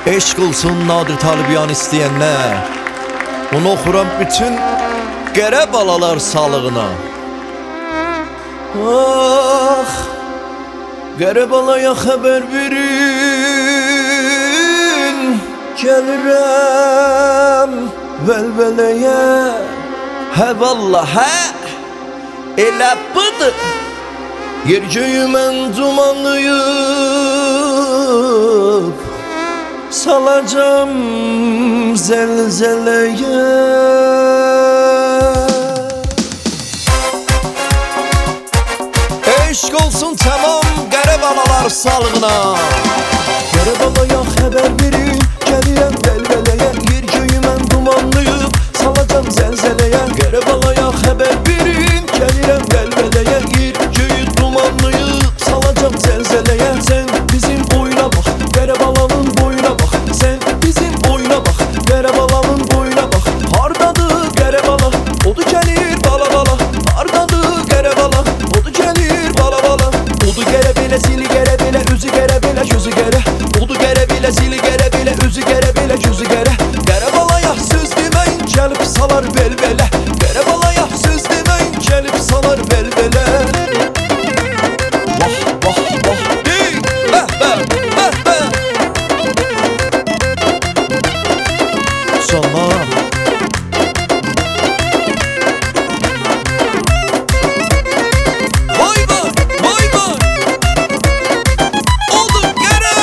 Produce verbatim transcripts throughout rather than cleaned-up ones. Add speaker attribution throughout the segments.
Speaker 1: Eşq olsun Nadir Talibyan istəyənlər. Bunu oxuram bütün qərə balalar sağlığına. Ah, qərə balaya xəbər verin, gəlirəm vəlvələyə. Hə vallah, hə, elə budur. Yer göyü mən dumanlayıb salacağım zəlzələyə. Eşq olsun tamam qərə balalar sağlığına. Qərə balaya xəbər verin, gəlirəm vəlvələyə. Yer göyü mən dumanlayıb salacağım zəlzələyə. Qərə balaya xəbər verin, gəlirəm vəlvələyə. Yer göyü dumanlayıb salacağım zəlzələyə. Sən bizim oyuna bax, qərə balanın boyuna bax. Sən bizim oyuna bax, qərə balanın boyuna bax. Hardadır qərə bala, odu gəlir bala bala. Hardadır qərə bala, odu gəlir bala bala. Odu qərə belə, zili qərə belə, özü qərə belə, gözü qərə. Odu qərə belə, zili qərə belə, özü qərə belə, gözü qərə. Qərə balaya söz deməyin, gəlib salar vəlvələ. Qərə balaya söz deməyin, gəlib salar vəlvələ. Vah vah vah, hey, bəh bəh, bəh bəh. Sonra vay vay, vay vay. Odu qərə.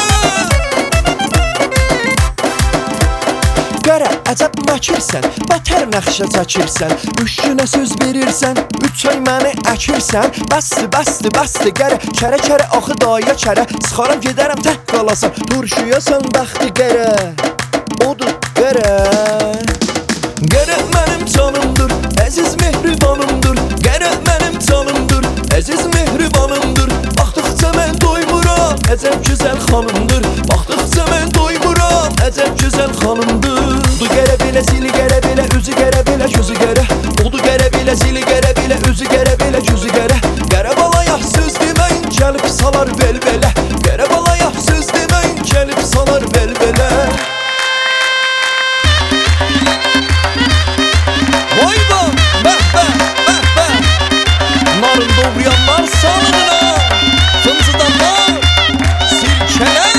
Speaker 1: Qərə, əcəb məkirsən, bətər nəxşə çəkirsən. Üç günə söz verirsən, üç ay məni əkirsən. Bəsdir, bəsdir, bəsdir qərə, kərə kərə axı daya kərə. Sıxaram gedərəm tək qalasan, turşuyasan bəxti qərə. Odur qərə. Qərə mənim canımdır, əziz mehribanımdır. Qərə mənim canımdır, əziz mehribanımdır. Baxdıqca mən doymuram, əcəb gözəl xanımdır. Baxdıqca mən doymuram, əcəb gözəl xanımdır. Odu qərə belə, zili qərə belə, özü qərə belə, gözü qərə. Odu qərə belə, zili qərə belə, özü qərə belə, gözü qərə. Qərə balaya söz deməyin, gəlib salar vəlvələ. Qərə balaya söz deməyin, gəlib salar vəlvələ. Vay vay, bəh bəh, bəh bəh. Narın doğrayanlar sağlığına, fınzıdanlar, sirkələr.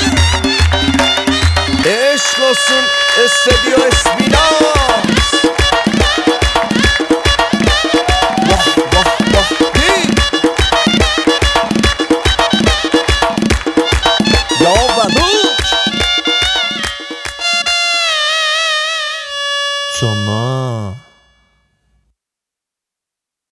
Speaker 1: Eşq olsun Estadio Espinas. Vah vah vah, hey. Ya Baluç. Cana.